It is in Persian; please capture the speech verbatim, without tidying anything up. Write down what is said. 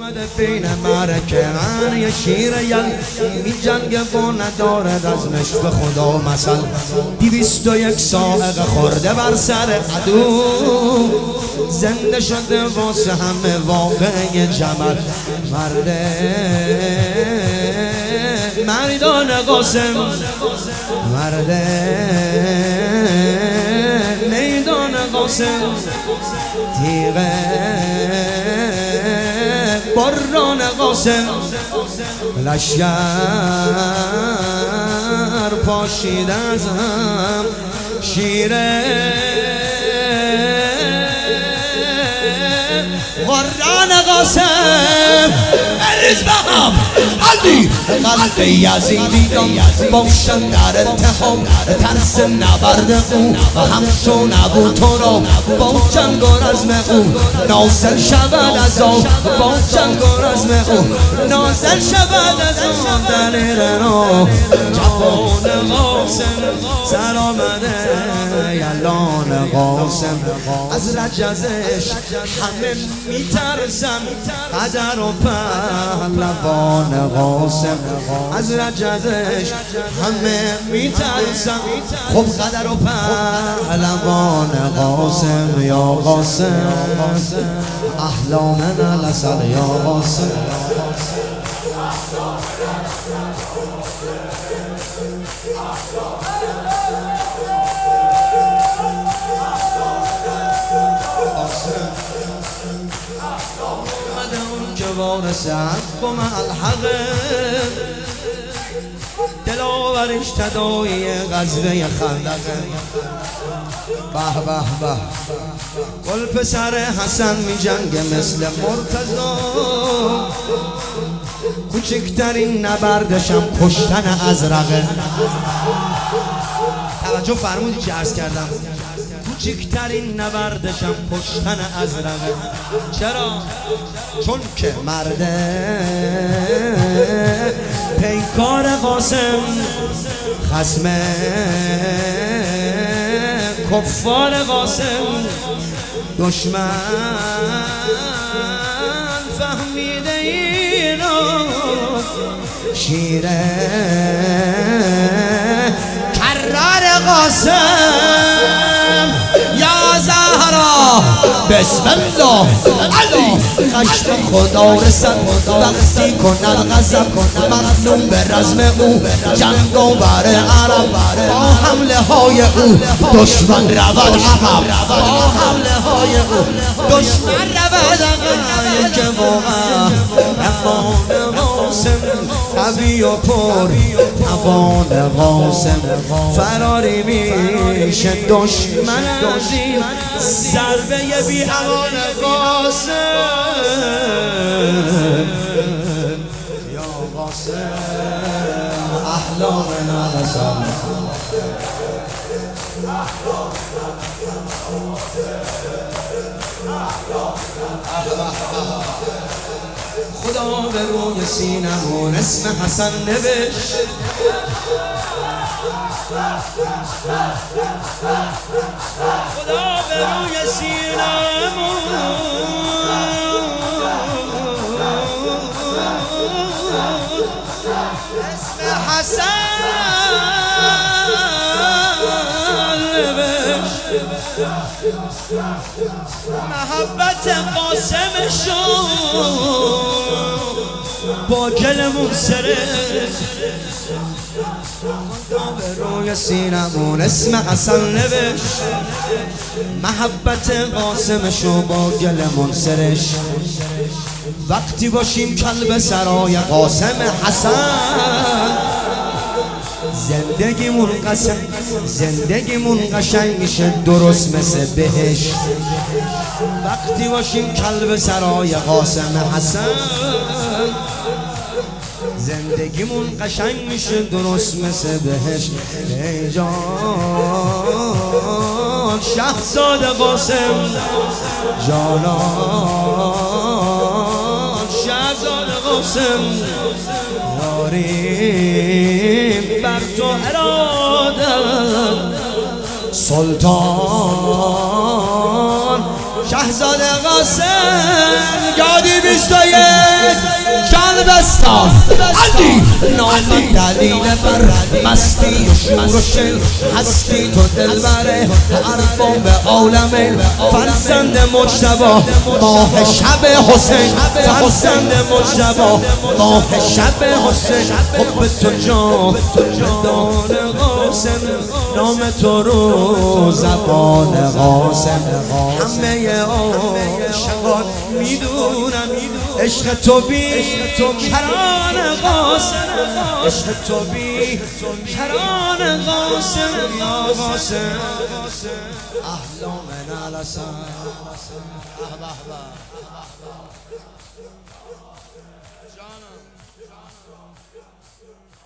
اومده بین معرکه من یه شیر یل می جنگه و نداره رزمش به خدا مثل دویست و یک ساعقه خورده بر سر عدو زنده شده واسه همه واقعه جمل مرده مردان قاسم مرده میدان قاسم تیغه بران قاسم لشگر پاشیده ازم شیره قرآن قاسم بریز به هم علی قلب یزیدیان باشن در التهام ترس نبرد او همچو نبود تو را با جنگ و رزم او نازل شود از آن با جنگ و رزم او نازل شود از آن دلیر را جوان قاسم سر آمده یلان قاسم از رجزش همه میترسم قدر و پهلوان قاسم از رجزش همه میترسم خب قدر و پهلوان قاسم یا قاسم احلامنا لسل یا قاسم وارث حق و ملحق دلاورش تداعی غزوه خندقه به به به گل پسر حسن می جنگه مثل مرتضی کوچکترین نبردشم کشتن ازرقه توجه فرمودی چی عرض کردم کوچکترین نبردشم کشتن ازرقه چرا؟ چون که مرده پیکار قاسم خصم کفار قاسم دشمن فهمیده اینو شیره کرار قاسم یا زهرا بسم الله علی خشم خدا رسد وقتی کند غضب مظلوم به رزم او جنگ آور عرب با حمله های او دشمن رود عقب با حمله های او دشمن رود عقب که واقعا امان قاسم قوی و پر توان قاسم فراری میشه دشمن از این ضربه بی امان قاسم یا قاسم احلامنا لسل خدا به روی سینمون اسم حسن نوشت خدا به روی سینمون اسم حسن نوشت محبت قاسمشو با گلمون سرشت به روی سینمون اسم حسن نوشت محبت قاسمشو با گلمون سرشت وقتی باشیم کلب سرای قاسم حسن زندگیمون قشنگ زندگیمون قشنگ میشه درست مثل بهشت وقتی باشیم کلب سرای قاسم حسن زندگیمون قشنگ میشه درست مثل بهشت ای جان شهزاده قاسم جانان شهزاده قاسم یاریم بر تو اراده سلطان شهزاده قاسم یادی بیست و یک بستان علی نام دلیل بر مستی و شور و شل هستی تو دلبره عرفان به عالم فرزند مجتبی ماه شب حسین فرزند مجتبی ماه شب حسین حب تو جاودان قاسم نام تو رو زبان قاسم همه عاشقان میدونن عشق تو بی کران قاسم عشق تو بی کران قاسم یا قاسم اهلا من الاسم جانم